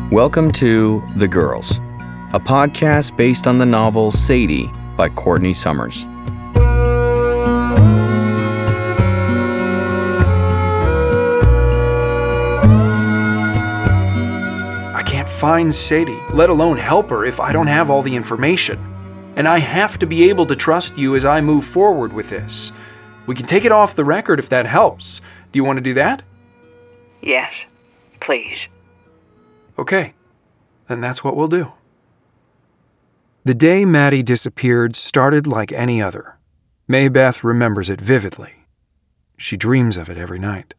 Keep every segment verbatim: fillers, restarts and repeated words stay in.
Welcome to The Girls, a podcast based on the novel Sadie by Courtney Summers. I can't find Sadie, let alone help her if I don't have all the information. And I have to be able to trust you as I move forward with this. We can take it off the record if that helps. Do you want to do that? Yes, please. Okay, then that's what we'll do. The day Maddie disappeared started like any other. Maybeth remembers it vividly. She dreams of it every night.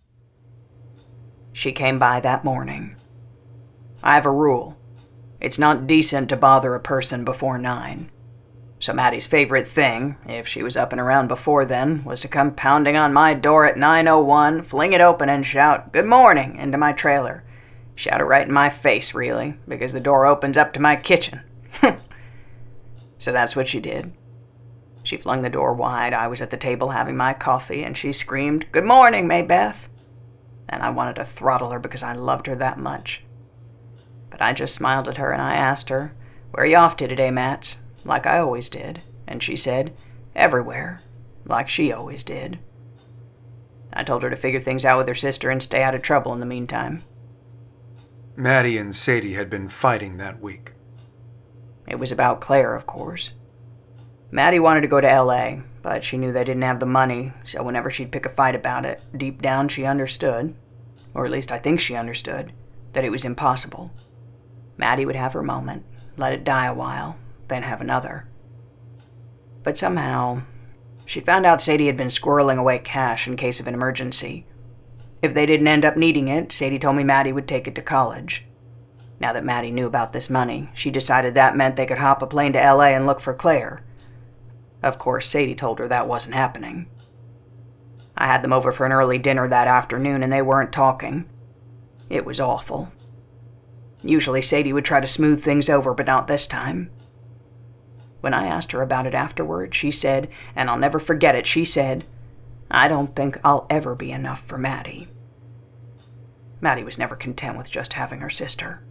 She came by that morning. I have a rule. It's not decent to bother a person before nine. So Maddie's favorite thing, if she was up and around before then, was to come pounding on my door at nine oh one, fling it open and shout, "Good morning," into my trailer. Shout it right in my face, really, because the door opens up to my kitchen. So that's what she did. She flung the door wide. I was at the table having my coffee, and she screamed, "Good morning, Maybeth." And I wanted to throttle her because I loved her that much. But I just smiled at her and I asked her, "Where are you off to today, Mats?" Like I always did. And she said, "Everywhere," like she always did. I told her to figure things out with her sister and stay out of trouble in the meantime. Maddie and Sadie had been fighting that week. It was about Claire, of course. Maddie wanted to go to L A, but she knew they didn't have the money, so whenever she'd pick a fight about it, deep down she understood, or at least I think she understood, that it was impossible. Maddie would have her moment, let it die a while, then have another. But somehow, she'd found out Sadie had been squirreling away cash in case of an emergency. If they didn't end up needing it, Sadie told me Maddie would take it to college. Now that Maddie knew about this money, she decided that meant they could hop a plane to L A and look for Claire. Of course, Sadie told her that wasn't happening. I had them over for an early dinner that afternoon and they weren't talking. It was awful. Usually Sadie would try to smooth things over, but not this time. When I asked her about it afterward, she said, and I'll never forget it, she said, "I don't think I'll ever be enough for Maddie." Maddie was never content with just having her sister.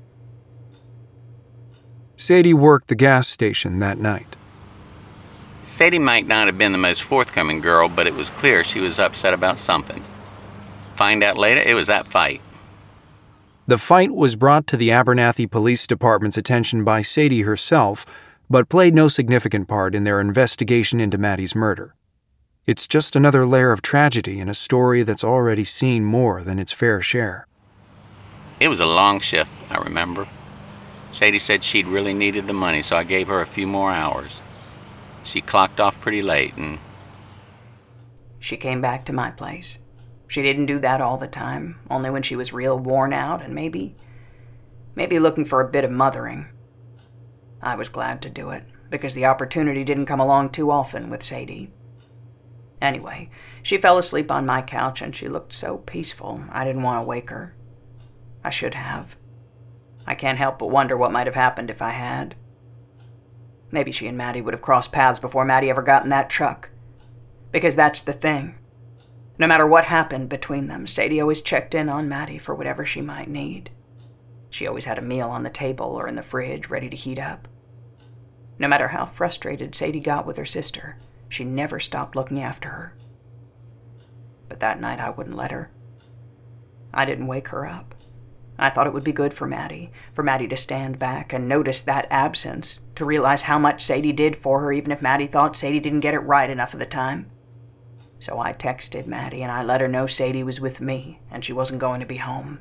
Sadie worked the gas station that night. Sadie might not have been the most forthcoming girl, but it was clear she was upset about something. Find out later, it was that fight. The fight was brought to the Abernathy Police Department's attention by Sadie herself, but played no significant part in their investigation into Maddie's murder. It's just another layer of tragedy in a story that's already seen more than its fair share. It was a long shift, I remember. Sadie said she'd really needed the money, so I gave her a few more hours. She clocked off pretty late and... She came back to my place. She didn't do that all the time, only when she was real worn out and maybe... maybe looking for a bit of mothering. I was glad to do it, because the opportunity didn't come along too often with Sadie. Anyway, she fell asleep on my couch and she looked so peaceful, I didn't want to wake her. I should have. I can't help but wonder what might have happened if I had. Maybe she and Maddie would have crossed paths before Maddie ever got in that truck. Because that's the thing. No matter what happened between them, Sadie always checked in on Maddie for whatever she might need. She always had a meal on the table or in the fridge ready to heat up. No matter how frustrated Sadie got with her sister, she never stopped looking after her. But that night I wouldn't let her. I didn't wake her up. I thought it would be good for Maddie, for Maddie to stand back and notice that absence, to realize how much Sadie did for her even if Maddie thought Sadie didn't get it right enough of the time. So I texted Maddie and I let her know Sadie was with me and she wasn't going to be home.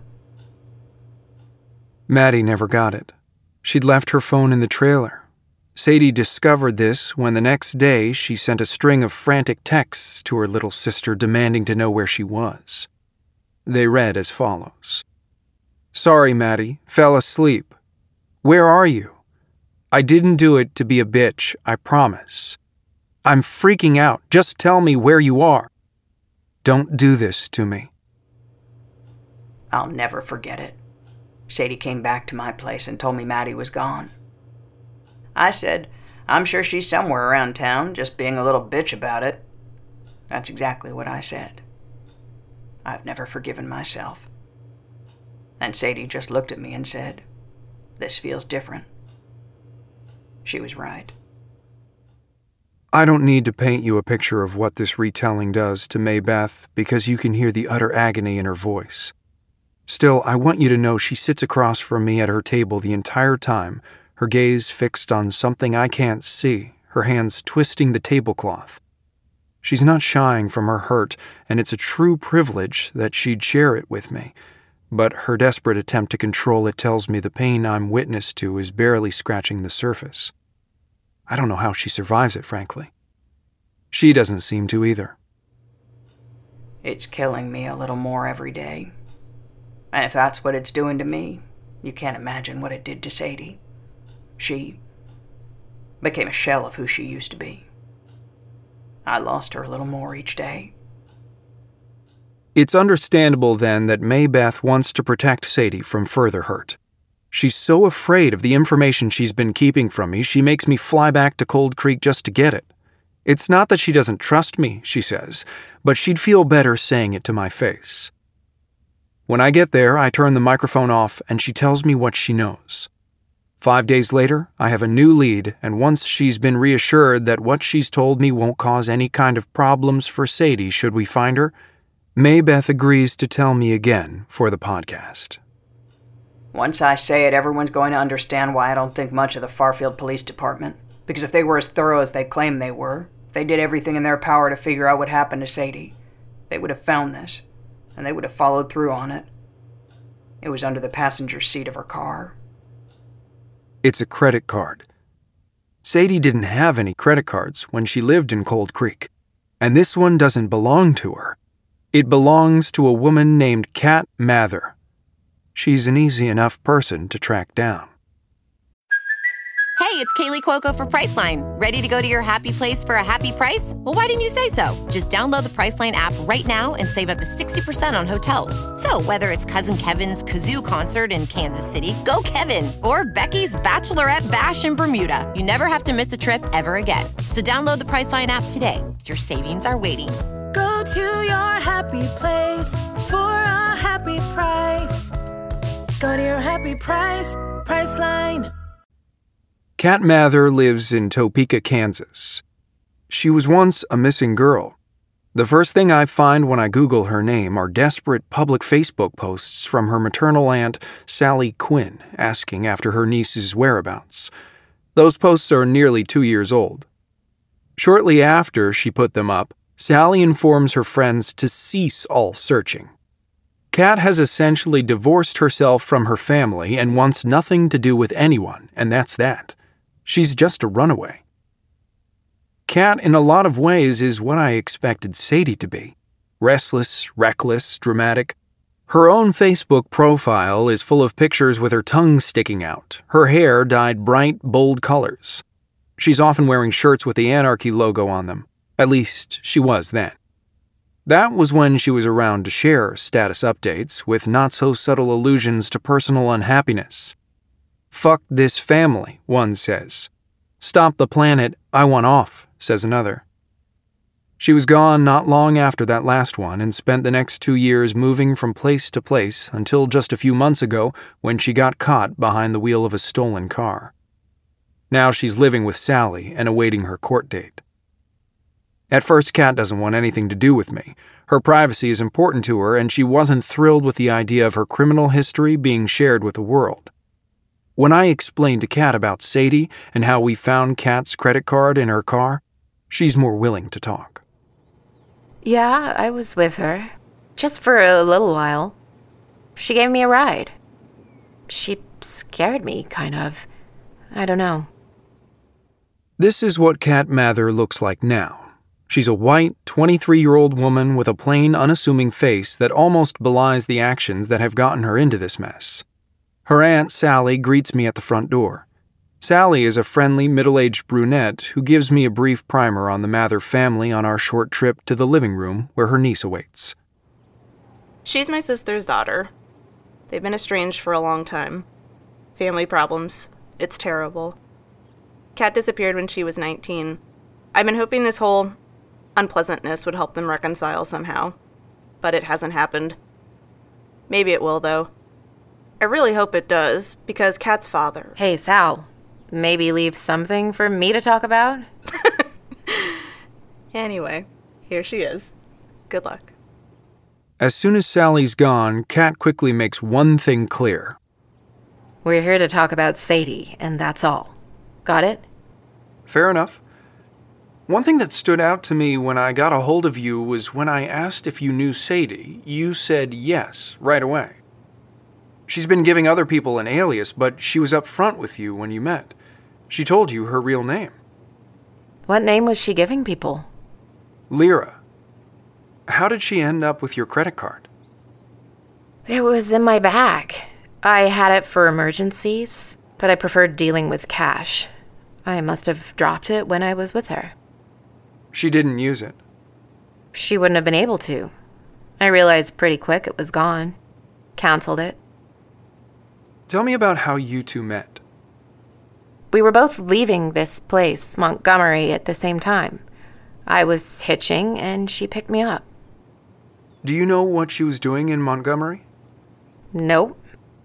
Maddie never got it. She'd left her phone in the trailer. Sadie discovered this when the next day she sent a string of frantic texts to her little sister demanding to know where she was. They read as follows. "Sorry, Maddie, fell asleep. Where are you? I didn't do it to be a bitch, I promise. I'm freaking out, just tell me where you are. Don't do this to me." I'll never forget it. Sadie came back to my place and told me Maddie was gone. I said, "I'm sure she's somewhere around town, just being a little bitch about it." That's exactly what I said. I've never forgiven myself. And Sadie just looked at me and said, This feels different. She was right. I don't need to paint you a picture of what this retelling does to Maybeth because you can hear the utter agony in her voice. Still, I want you to know she sits across from me at her table the entire time, her gaze fixed on something I can't see, her hands twisting the tablecloth. She's not shying from her hurt, and it's a true privilege that she'd share it with me, but her desperate attempt to control it tells me the pain I'm witness to is barely scratching the surface. I don't know how she survives it, frankly. She doesn't seem to either. It's killing me a little more every day. And if that's what it's doing to me, you can't imagine what it did to Sadie. She became a shell of who she used to be. I lost her a little more each day. It's understandable, then, that Maybeth wants to protect Sadie from further hurt. She's so afraid of the information she's been keeping from me, she makes me fly back to Cold Creek just to get it. It's not that she doesn't trust me, she says, but she'd feel better saying it to my face. When I get there, I turn the microphone off and she tells me what she knows. Five days later, I have a new lead, and once she's been reassured that what she's told me won't cause any kind of problems for Sadie should we find her, Maybeth agrees to tell me again for the podcast. Once I say it, everyone's going to understand why I don't think much of the Farfield Police Department. Because if they were as thorough as they claim they were, if they did everything in their power to figure out what happened to Sadie, they would have found this, and they would have followed through on it. It was under the passenger seat of her car. It's a credit card. Sadie didn't have any credit cards when she lived in Cold Creek, and this one doesn't belong to her. It belongs to a woman named Kat Mather. She's an easy enough person to track down. Hey, it's Kaylee Cuoco for Priceline. Ready to go to your happy place for a happy price? Well, why didn't you say so? Just download the Priceline app right now and save up to sixty percent on hotels. So whether it's Cousin Kevin's Kazoo Concert in Kansas City, go Kevin, or Becky's Bachelorette Bash in Bermuda, you never have to miss a trip ever again. So download the Priceline app today. Your savings are waiting. Go to your happy place for a happy price. Go to your happy price, Priceline. Kat Mather lives in Topeka, Kansas. She was once a missing girl. The first thing I find when I Google her name are desperate public Facebook posts from her maternal aunt, Sally Quinn, asking after her niece's whereabouts. Those posts are nearly two years old. Shortly after she put them up, Sally informs her friends to cease all searching. Kat has essentially divorced herself from her family and wants nothing to do with anyone, and that's that. She's just a runaway. Kat, in a lot of ways, is what I expected Sadie to be. Restless, reckless, dramatic. Her own Facebook profile is full of pictures with her tongue sticking out, her hair dyed bright, bold colors. She's often wearing shirts with the Anarchy logo on them. At least, she was then. That was when she was around to share status updates with not-so-subtle allusions to personal unhappiness. Fuck this family, one says. Stop the planet, I want off, says another. She was gone not long after that last one and spent the next two years moving from place to place until just a few months ago when she got caught behind the wheel of a stolen car. Now she's living with Sally and awaiting her court date. At first, Kat doesn't want anything to do with me. Her privacy is important to her, and she wasn't thrilled with the idea of her criminal history being shared with the world. When I explained to Kat about Sadie and how we found Kat's credit card in her car, she's more willing to talk. Yeah, I was with her. Just for a little while. She gave me a ride. She scared me, kind of. I don't know. This is what Kat Mather looks like now. She's a white, twenty-three-year-old woman with a plain, unassuming face that almost belies the actions that have gotten her into this mess. Her aunt, Sally, greets me at the front door. Sally is a friendly, middle-aged brunette who gives me a brief primer on the Mather family on our short trip to the living room where her niece awaits. She's my sister's daughter. They've been estranged for a long time. Family problems. It's terrible. Kat disappeared when she was nineteen. I've been hoping this whole unpleasantness would help them reconcile somehow, but it hasn't happened. Maybe it will, though. I really hope it does, because Kat's father... Hey, Sal, maybe leave something for me to talk about? Anyway, here she is. Good luck. As soon as Sally's gone, Kat quickly makes one thing clear. We're here to talk about Sadie, and that's all. Got it? Fair enough. One thing that stood out to me when I got a hold of you was when I asked if you knew Sadie, you said yes right away. She's been giving other people an alias, but she was up front with you when you met. She told you her real name. What name was she giving people? Lyra. How did she end up with your credit card? It was in my bag. I had it for emergencies, but I preferred dealing with cash. I must have dropped it when I was with her. She didn't use it. She wouldn't have been able to. I realized pretty quick it was gone. Canceled it. Tell me about how you two met. We were both leaving this place, Montgomery, at the same time. I was hitching, and she picked me up. Do you know what she was doing in Montgomery? Nope.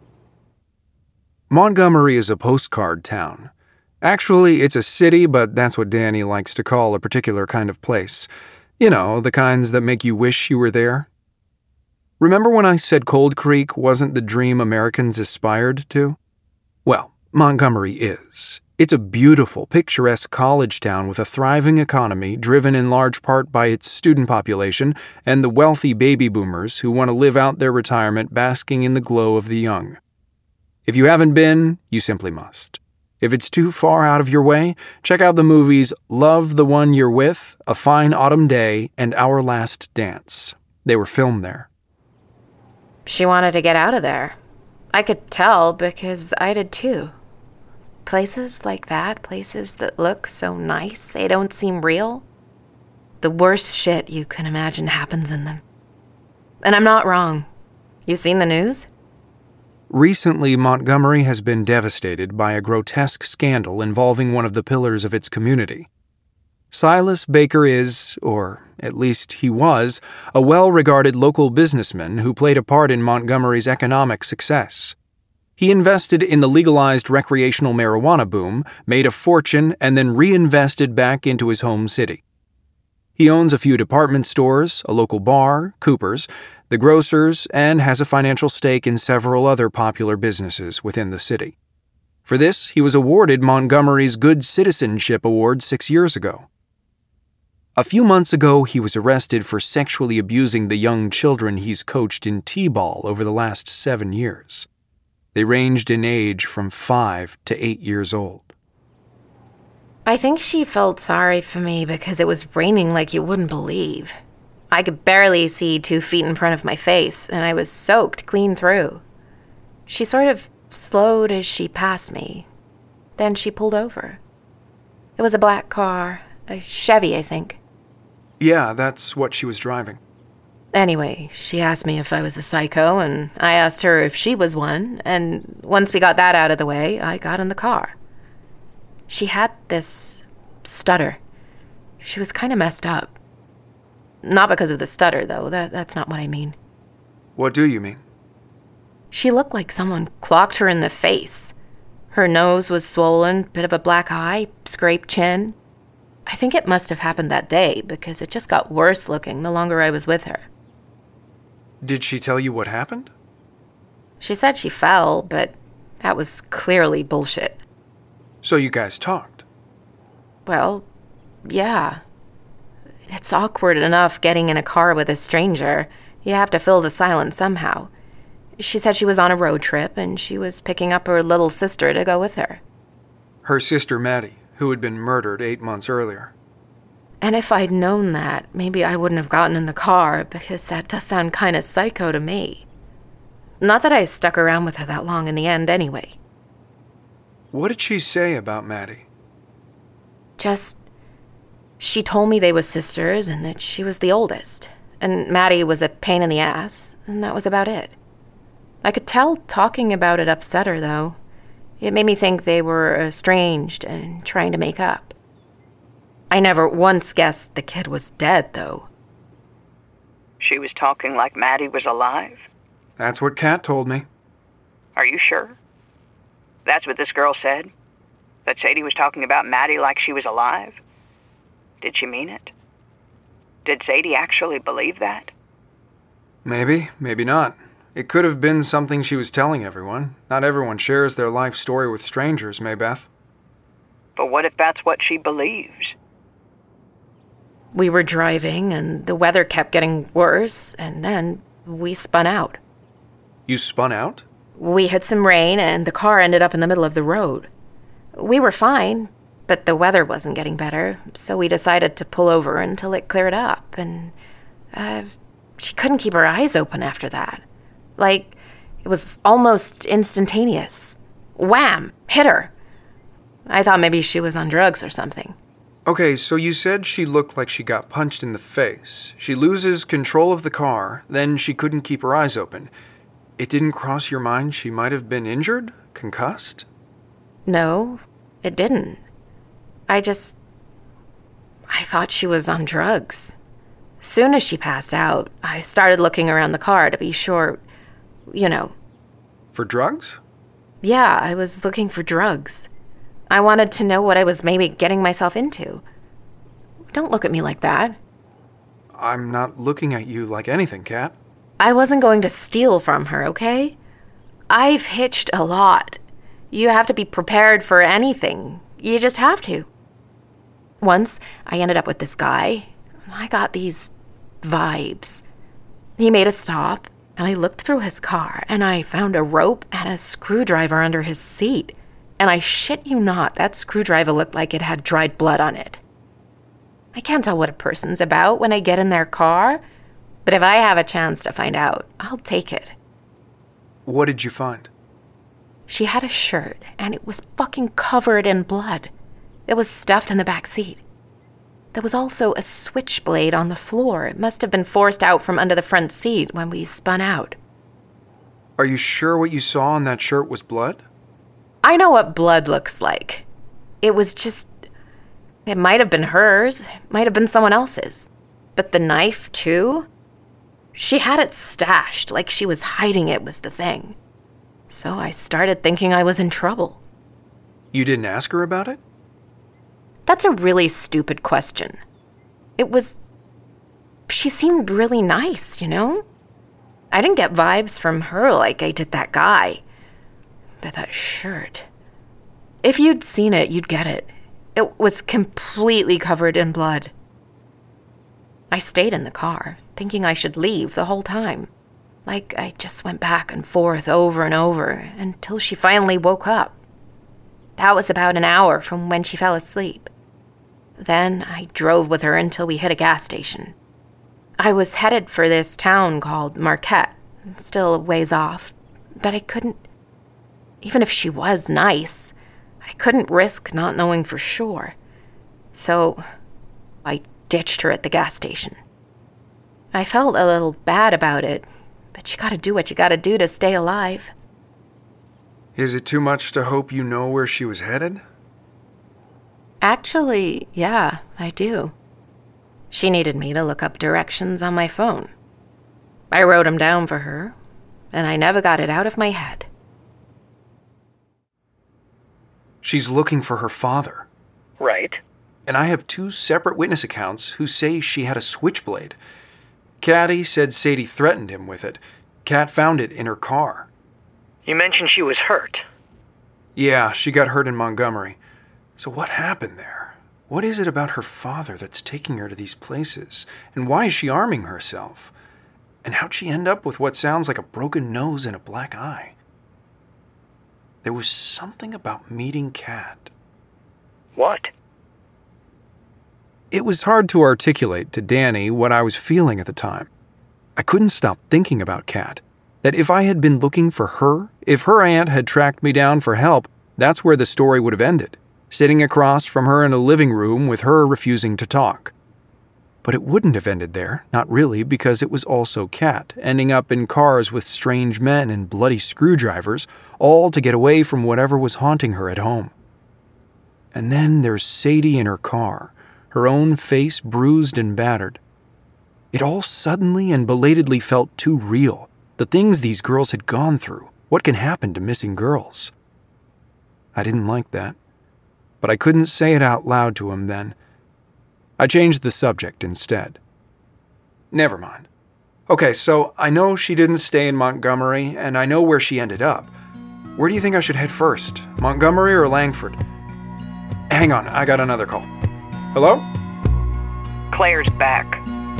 Montgomery is a postcard town. Actually, it's a city, but that's what Danny likes to call a particular kind of place. You know, the kinds that make you wish you were there. Remember when I said Cold Creek wasn't the dream Americans aspired to? Well, Montgomery is. It's a beautiful, picturesque college town with a thriving economy driven in large part by its student population and the wealthy baby boomers who want to live out their retirement basking in the glow of the young. If you haven't been, you simply must. If it's too far out of your way, check out the movies Love the One You're With, A Fine Autumn Day, and Our Last Dance. They were filmed there. She wanted to get out of there. I could tell because I did too. Places like that, places that look so nice, they don't seem real. The worst shit you can imagine happens in them. And I'm not wrong. You seen the news? Recently, Montgomery has been devastated by a grotesque scandal involving one of the pillars of its community. Silas Baker is, or at least he was, a well-regarded local businessman who played a part in Montgomery's economic success. He invested in the legalized recreational marijuana boom, made a fortune, and then reinvested back into his home city. He owns a few department stores, a local bar, Cooper's, the grocers, and has a financial stake in several other popular businesses within the city. For this, he was awarded Montgomery's Good Citizenship Award six years ago. A few months ago, he was arrested for sexually abusing the young children he's coached in T-ball over the last seven years. They ranged in age from five to eight years old. I think she felt sorry for me because it was raining like you wouldn't believe. I could barely see two feet in front of my face, and I was soaked clean through. She sort of slowed as she passed me. Then she pulled over. It was a black car, a Chevy, I think. Yeah, that's what she was driving. Anyway, she asked me if I was a psycho, and I asked her if she was one, and once we got that out of the way, I got in the car. She had this stutter. She was kind of messed up. Not because of the stutter, though. That, that's not what I mean. What do you mean? She looked like someone clocked her in the face. Her nose was swollen, bit of a black eye, scraped chin. I think it must have happened that day because it just got worse looking the longer I was with her. Did she tell you what happened? She said she fell, but that was clearly bullshit. So you guys talked? Well, yeah. It's awkward enough getting in a car with a stranger. You have to fill the silence somehow. She said she was on a road trip and she was picking up her little sister to go with her. Her sister Maddie, who had been murdered eight months earlier. And if I'd known that, maybe I wouldn't have gotten in the car, because that does sound kind of psycho to me. Not that I stuck around with her that long in the end anyway. What did she say about Maddie? Just, she told me they were sisters and that she was the oldest. And Maddie was a pain in the ass, and that was about it. I could tell talking about it upset her, though. It made me think they were estranged and trying to make up. I never once guessed the kid was dead, though. She was talking like Maddie was alive? That's what Kat told me. Are you sure? That's what this girl said? That Sadie was talking about Maddie like she was alive? Did she mean it? Did Sadie actually believe that? Maybe, maybe not. It could have been something she was telling everyone. Not everyone shares their life story with strangers, Maybeth. But what if that's what she believes? We were driving, and the weather kept getting worse, and then we spun out. You spun out? We hit some rain, and the car ended up in the middle of the road. We were fine, but the weather wasn't getting better, so we decided to pull over until it cleared up, and uh, she couldn't keep her eyes open after that. Like, it was almost instantaneous. Wham! Hit her. I thought maybe she was on drugs or something. Okay, so you said she looked like she got punched in the face. She loses control of the car, then she couldn't keep her eyes open. It didn't cross your mind she might have been injured? Concussed? No, it didn't. I just... I thought she was on drugs. Soon as she passed out, I started looking around the car to be sure, you know. For drugs? Yeah, I was looking for drugs. I wanted to know what I was maybe getting myself into. Don't look at me like that. I'm not looking at you like anything, Kat. I wasn't going to steal from her, okay? I've hitched a lot. You have to be prepared for anything. You just have to. Once, I ended up with this guy. I got these vibes. He made a stop, and I looked through his car, and I found a rope and a screwdriver under his seat. And I shit you not, that screwdriver looked like it had dried blood on it. I can't tell what a person's about when I get in their car, but if I have a chance to find out, I'll take it. What did you find? She had a shirt, and it was fucking covered in blood. It was stuffed in the back seat. There was also a switchblade on the floor. It must have been forced out from under the front seat when we spun out. Are you sure what you saw on that shirt was blood? I know what blood looks like. It was just... It might have been hers. It might have been someone else's. But the knife, too? She had it stashed, like she was hiding it was the thing. So I started thinking I was in trouble. You didn't ask her about it? That's a really stupid question. It was... She seemed really nice, you know? I didn't get vibes from her like I did that guy. But that shirt... If you'd seen it, you'd get it. It was completely covered in blood. I stayed in the car, thinking I should leave the whole time. Like I just went back and forth over and over until she finally woke up. That was about an hour from when she fell asleep. Then I drove with her until we hit a gas station. I was headed for this town called Marquette, still a ways off, but I couldn't... Even if she was nice, I couldn't risk not knowing for sure. So I ditched her at the gas station. I felt a little bad about it, but you gotta do what you gotta do to stay alive. Is it too much to hope you know where she was headed? Actually, yeah, I do. She needed me to look up directions on my phone. I wrote them down for her, and I never got it out of my head. She's looking for her father. Right. And I have two separate witness accounts who say she had a switchblade. Caddy said Sadie threatened him with it. Kat found it in her car. You mentioned she was hurt. Yeah, she got hurt in Montgomery. So what happened there? What is it about her father that's taking her to these places? And why is she arming herself? And how'd she end up with what sounds like a broken nose and a black eye? There was something about meeting Kat. What? It was hard to articulate to Danny what I was feeling at the time. I couldn't stop thinking about Kat. That if I had been looking for her, if her aunt had tracked me down for help, that's where the story would have ended. Sitting across from her in a living room with her refusing to talk. But it wouldn't have ended there, not really, because it was also Kat, ending up in cars with strange men and bloody screwdrivers, all to get away from whatever was haunting her at home. And then there's Sadie in her car, her own face bruised and battered. It all suddenly and belatedly felt too real, the things these girls had gone through, What can happen to missing girls? I didn't like that, but I couldn't say it out loud to him then. I changed the subject instead. Never mind. Okay, so I know she didn't stay in Montgomery, and I know where she ended up. Where do you think I should head first, Montgomery or Langford? Hang on, I got another call. Hello? Claire's back.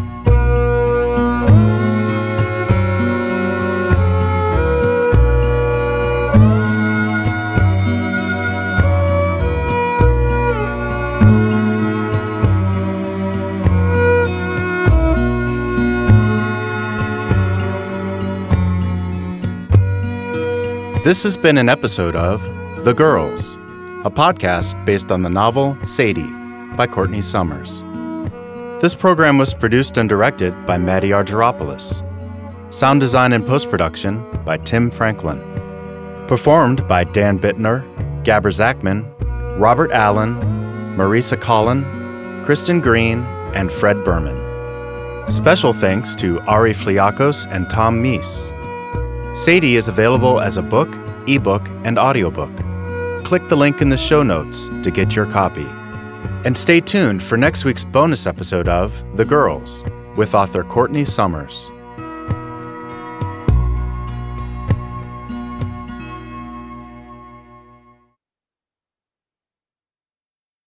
This has been an episode of The Girls, a podcast based on the novel Sadie by Courtney Summers. This program was produced and directed by Maddie Argyropoulos. Sound design and post-production by Tim Franklin. Performed by Dan Bittner, Gabber Zachman, Robert Allen, Marisa Collin, Kristen Green, and Fred Berman. Special thanks to Ari Fliakos and Tom Meese. Sadie is available as a book, ebook, and audiobook. Click the link in the show notes to get your copy. And stay tuned for next week's bonus episode of The Girls with author Courtney Summers.